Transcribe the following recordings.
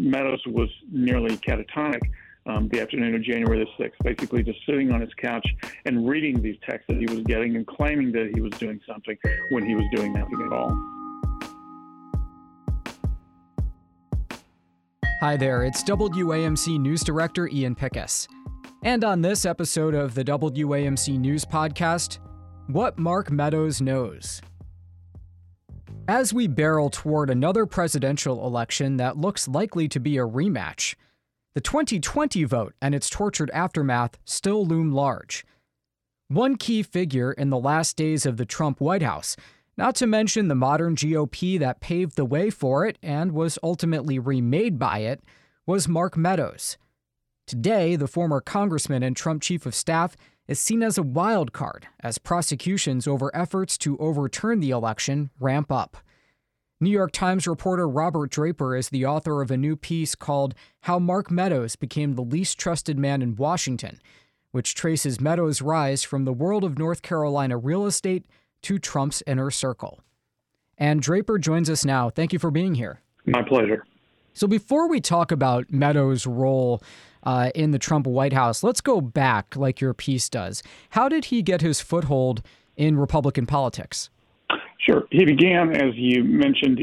Meadows was nearly catatonic the afternoon of January the 6th, basically just sitting on his couch and reading these texts that he was getting and claiming that he was doing something when he was doing nothing at all. Hi there, it's WAMC News Director Ian Pickus. And on this episode of the WAMC News Podcast, what Mark Meadows knows. As we barrel toward another presidential election that looks likely to be a rematch, the 2020 vote and its tortured aftermath still loom large. One key figure in the last days of the Trump White House, not to mention the modern GOP that paved the way for it and was ultimately remade by it, was Mark Meadows. Today, the former congressman and Trump chief of staff is seen as a wild card as prosecutions over efforts to overturn the election ramp up. New York Times reporter Robert Draper is the author of a new piece called How Mark Meadows Became the Least Trusted Man in Washington, which traces Meadows' rise from the world of North Carolina real estate to Trump's inner circle. And Draper joins us now. Thank you for being here. My pleasure. So before we talk about Meadows' role in the Trump White House, let's go back like your piece does. How did he get his foothold in Republican politics? Sure. He began, as you mentioned,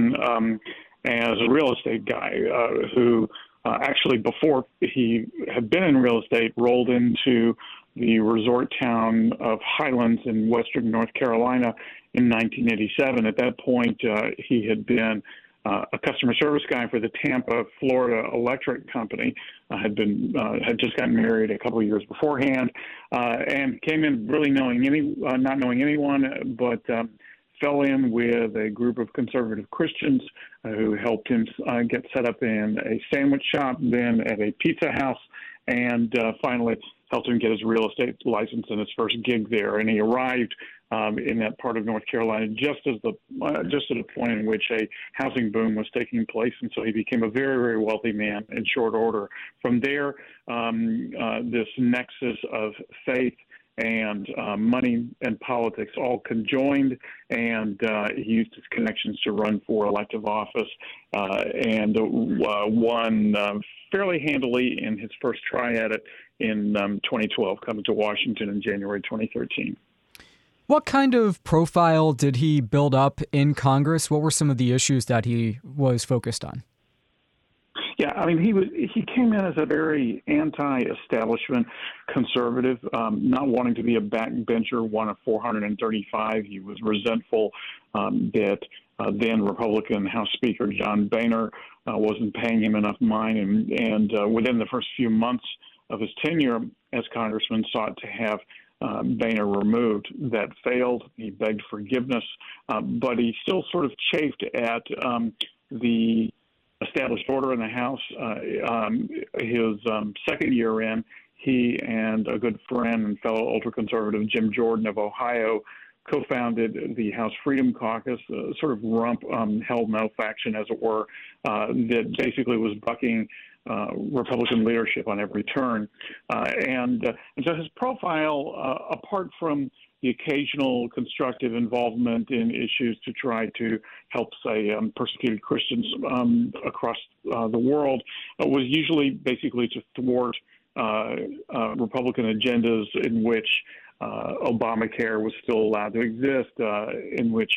as a real estate guy who actually, before he had been in real estate, rolled into the resort town of Highlands in western North Carolina in 1987. At that point, he had been a customer service guy for the Tampa, Florida Electric Company, had just gotten married a couple of years beforehand, and came in really not knowing anyone, but fell in with a group of conservative Christians who helped him get set up in a sandwich shop, then at a pizza house, and finally helped him get his real estate license and his first gig there. And he arrived in that part of North Carolina just at a point in which a housing boom was taking place, and so he became a very, very wealthy man in short order. From there, this nexus of faith and money and politics all conjoined, and he used his connections to run for elective office and won fairly handily in his first try at it in 2012, coming to Washington in January 2013. What kind of profile did he build up in Congress? What were some of the issues that he was focused on? Yeah, I mean, he came in as a very anti-establishment conservative, not wanting to be a backbencher, one of 435. He was resentful that then Republican House Speaker John Boehner wasn't paying him enough mind, and within the first few months of his tenure as congressman, sought to have Boehner removed. That failed. He begged forgiveness, but he still sort of chafed at the established order in the House. His second year in, he and a good friend and fellow ultra-conservative Jim Jordan of Ohio co-founded the House Freedom Caucus, sort of rump hell-no faction, as it were, that basically was bucking Republican leadership on every turn. And so his profile, apart from the occasional constructive involvement in issues to try to help, say, persecuted Christians across the world, was usually basically to thwart Republican agendas in which Obamacare was still allowed to exist, in which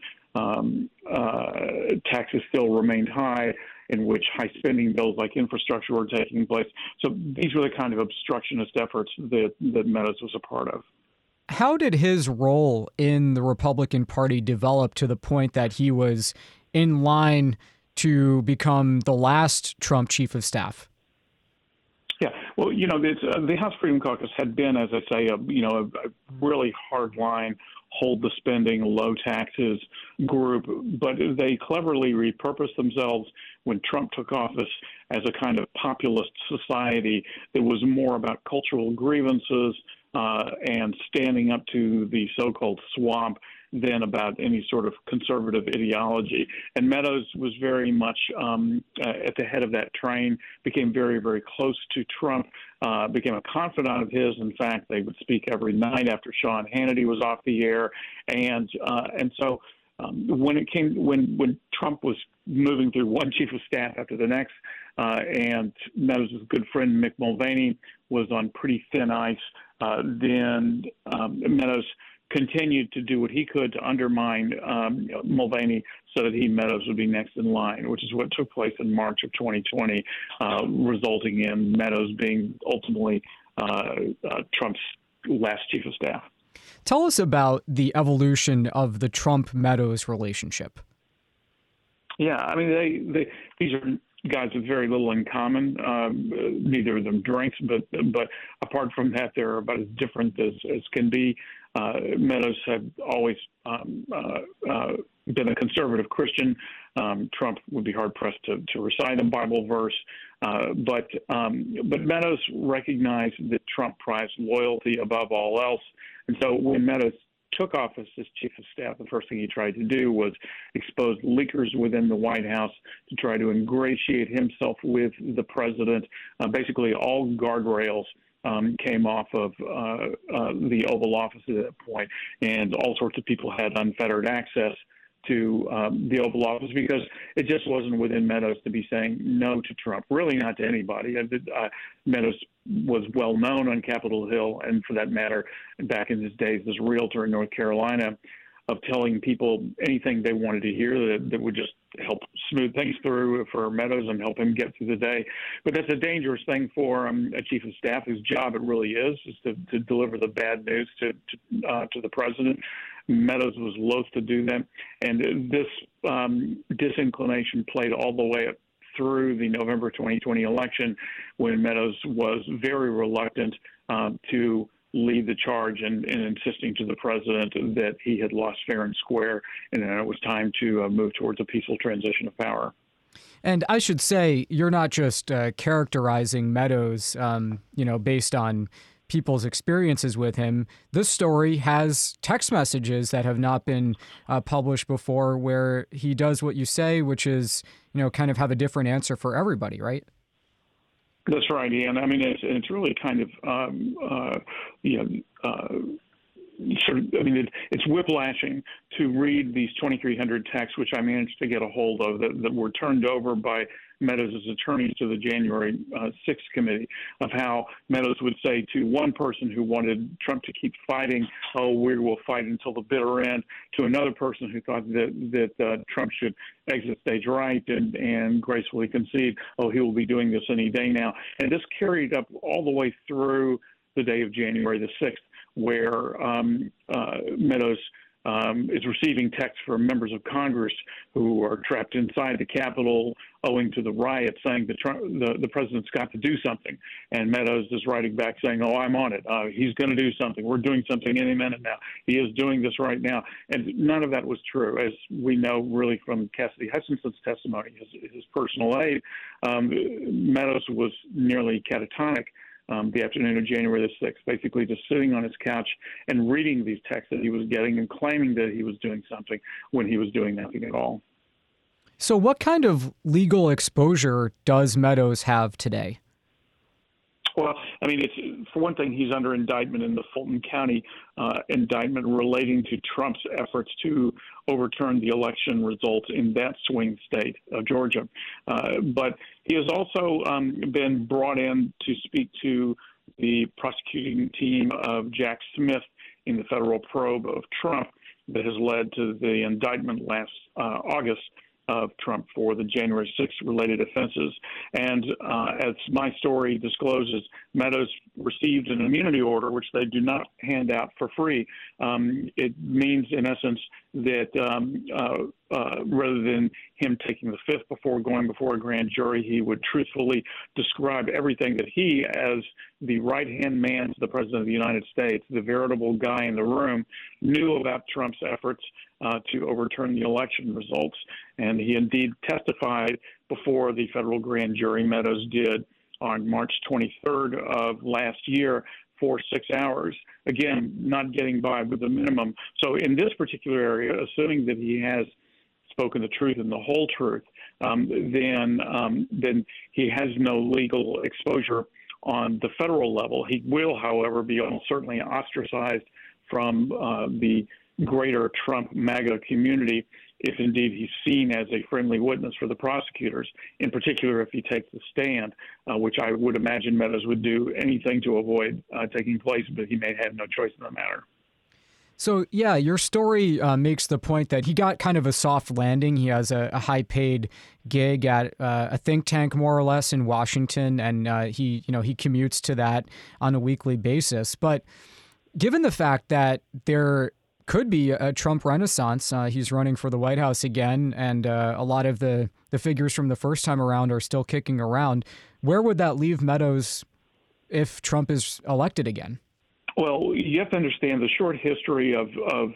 taxes still remained high, in which high spending bills like infrastructure were taking place. So these were the kind of obstructionist efforts that Meadows was a part of. How did his role in the Republican Party develop to the point that he was in line to become the last Trump chief of staff? Yeah, well, the House Freedom Caucus had been, as I say, a really hard line, hold the spending, low taxes group, but they cleverly repurposed themselves when Trump took office as a kind of populist society that was more about cultural grievances and standing up to the so-called swamp than about any sort of conservative ideology. And Meadows was very much at the head of that train, became very, very close to Trump, became a confidant of his. In fact, they would speak every night after Sean Hannity was off the air. And so when Trump was moving through one chief of staff after the next, and Meadows' good friend Mick Mulvaney was on pretty thin ice, then Meadows continued to do what he could to undermine Mulvaney so that Meadows would be next in line, which is what took place in March of 2020, resulting in Meadows being ultimately Trump's last chief of staff. Tell us about the evolution of the Trump-Meadows relationship. Yeah, I mean, these are guys with very little in common. Neither of them drinks, but apart from that, they're about as different as can be. Meadows had always been a conservative Christian. Trump would be hard pressed to recite a Bible verse, but Meadows recognized that Trump prized loyalty above all else, and so when Meadows took office as chief of staff, the first thing he tried to do was expose leakers within the White House to try to ingratiate himself with the president. Basically, all guardrails came off of the Oval Office at that point, and all sorts of people had unfettered access to the Oval Office because it just wasn't within Meadows to be saying no to Trump, really not to anybody. Meadows was well known on Capitol Hill, and for that matter, back in his days as a realtor in North Carolina, of telling people anything they wanted to hear that would just help smooth things through for Meadows and help him get through the day. But that's a dangerous thing for a chief of staff whose job it really is to deliver the bad news to the president. Meadows was loath to do that, and this disinclination played all the way up through the November 2020 election, when Meadows was very reluctant to lead the charge and insisting to the president that he had lost fair and square, and that it was time to move towards a peaceful transition of power. And I should say, you're not just characterizing Meadows, based on people's experiences with him. This story has text messages that have not been published before, where he does what you say, which is, kind of have a different answer for everybody, right? That's right, Ian. I mean, it's really kind of, it's whiplashing to read these 2,300 texts, which I managed to get a hold of, that were turned over by Meadows' attorneys to the January 6th committee, of how Meadows would say to one person who wanted Trump to keep fighting, "Oh, we will fight until the bitter end," to another person who thought that Trump should exit stage right and gracefully concede, "Oh, he will be doing this any day now." And this carried up all the way through the day of January the 6th, where Meadows is receiving texts from members of Congress who are trapped inside the Capitol owing to the riot, saying that the president's got to do something. And Meadows is writing back saying, "Oh, I'm on it. He's going to do something. We're doing something any minute now. He is doing this right now." And none of that was true, as we know really from Cassidy Hutchinson's testimony, his personal aide. Meadows was nearly catatonic the afternoon of January the 6th, basically just sitting on his couch and reading these texts that he was getting and claiming that he was doing something when he was doing nothing at all. So what kind of legal exposure does Meadows have today? Well, I mean, for one thing, he's under indictment in the Fulton County indictment relating to Trump's efforts to overturn the election results in that swing state of Georgia. But he has also been brought in to speak to the prosecuting team of Jack Smith in the federal probe of Trump that has led to the indictment last August of Trump for the January 6th related offenses. And as my story discloses, Meadows received an immunity order, which they do not hand out for free. It means, in essence, that rather than him taking the fifth before going before a grand jury, he would truthfully describe everything that he, as the right-hand man to the President of the United States, the veritable guy in the room, knew about Trump's efforts to overturn the election results. And he indeed testified before the federal grand jury, Meadows did, on March 23rd of last year for 6 hours, again, not getting by with the minimum. So in this particular area, assuming that he has spoken the truth and the whole truth, then he has no legal exposure on the federal level. He will, however, be almost certainly ostracized from the greater Trump MAGA community if indeed he's seen as a friendly witness for the prosecutors, in particular if he takes the stand, which I would imagine Meadows would do anything to avoid taking place, but he may have no choice in the matter. So, yeah, your story makes the point that he got kind of a soft landing. He has a high-paid gig at a think tank, more or less, in Washington, and he commutes to that on a weekly basis. But given the fact that there could be a Trump renaissance, he's running for the White House again, and a lot of the figures from the first time around are still kicking around. Where would that leave Meadows if Trump is elected again? Well, you have to understand the short history of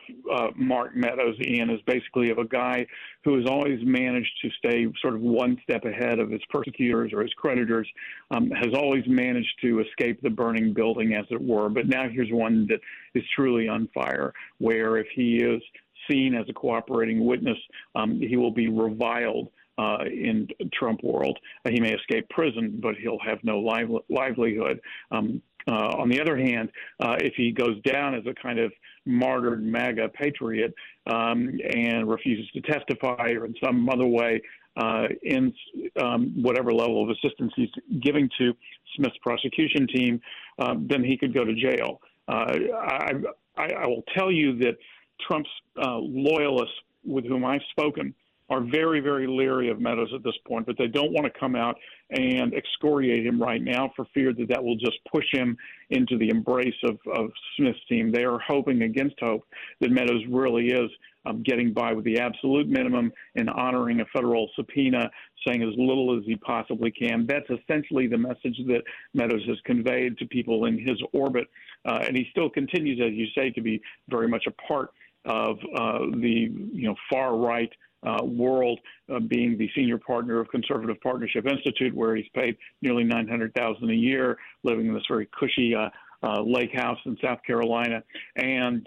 Mark Meadows, Ian, is basically of a guy who has always managed to stay sort of one step ahead of his persecutors or his creditors, has always managed to escape the burning building, as it were. But now here's one that is truly on fire, where if he is seen as a cooperating witness, he will be reviled in Trump world. He may escape prison, but he'll have no livelihood. On the other hand, if he goes down as a kind of martyred MAGA patriot and refuses to testify or in some other way ends whatever level of assistance he's giving to Smith's prosecution team, then he could go to jail. I will tell you that Trump's loyalists with whom I've spoken are very, very leery of Meadows at this point, but they don't want to come out and excoriate him right now for fear that that will just push him into the embrace of Smith's team. They are hoping against hope that Meadows really is getting by with the absolute minimum and honoring a federal subpoena, saying as little as he possibly can. That's essentially the message that Meadows has conveyed to people in his orbit. And he still continues, as you say, to be very much a part of the far right world, being the senior partner of Conservative Partnership Institute, where he's paid nearly $900,000 a year, living in this very cushy lake house in South Carolina, and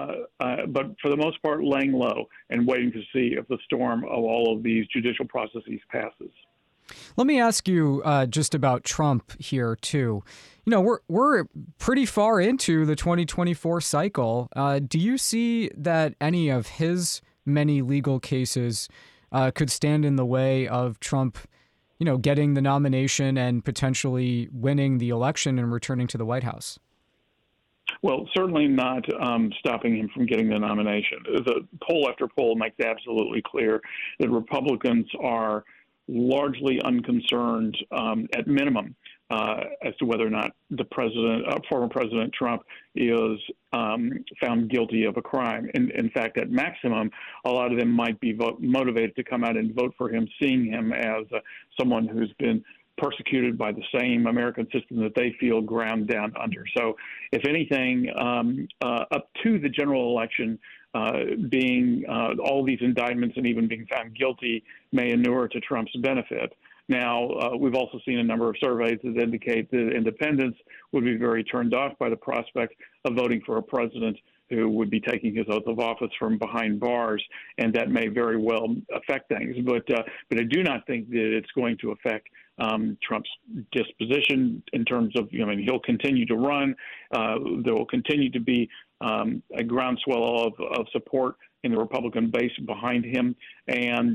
but for the most part, laying low and waiting to see if the storm of all of these judicial processes passes. Let me ask you just about Trump here too. You know, we're pretty far into the 2024 cycle. Do you see that any of his many legal cases could stand in the way of Trump, getting the nomination and potentially winning the election and returning to the White House? Well, certainly not stopping him from getting the nomination. The poll after poll makes absolutely clear that Republicans are largely unconcerned, at minimum, as to whether or not the former President Trump is found guilty of a crime. In fact, at maximum, a lot of them might be motivated to come out and vote for him, seeing him as someone who's been persecuted by the same American system that they feel ground down under. So, if anything, up to the general election, being all these indictments and even being found guilty may inure to Trump's benefit. Now, we've also seen a number of surveys that indicate that independents would be very turned off by the prospect of voting for a president who would be taking his oath of office from behind bars, and that may very well affect things. But I do not think that it's going to affect Trump's disposition in terms of, he'll continue to run. There will continue to be a groundswell of support in the Republican base behind him, and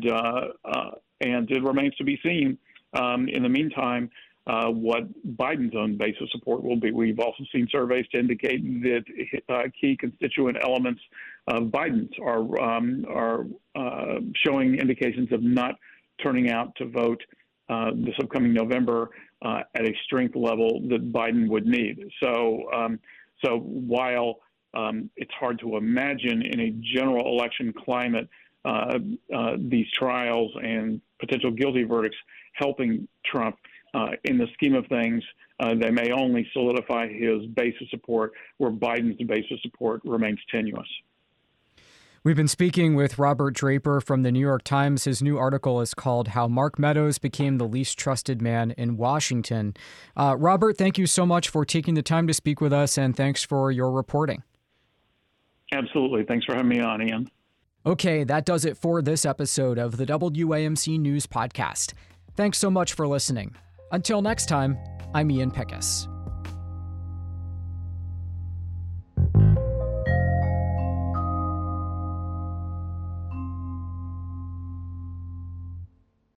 it remains to be seen. In the meantime, what Biden's own base of support will be. We've also seen surveys to indicate that key constituent elements of Biden's are showing indications of not turning out to vote this upcoming November at a strength level that Biden would need. So while it's hard to imagine in a general election climate these trials and potential guilty verdicts helping Trump, in the scheme of things, they may only solidify his base of support, where Biden's base of support remains tenuous. We've been speaking with Robert Draper from the New York Times. His new article is called How Mark Meadows Became the Least Trusted Man in Washington. Robert, thank you so much for taking the time to speak with us, and thanks for your reporting. Absolutely. Thanks for having me on, Ian. Okay, that does it for this episode of the WAMC News Podcast. Thanks so much for listening. Until next time, I'm Ian Pickus.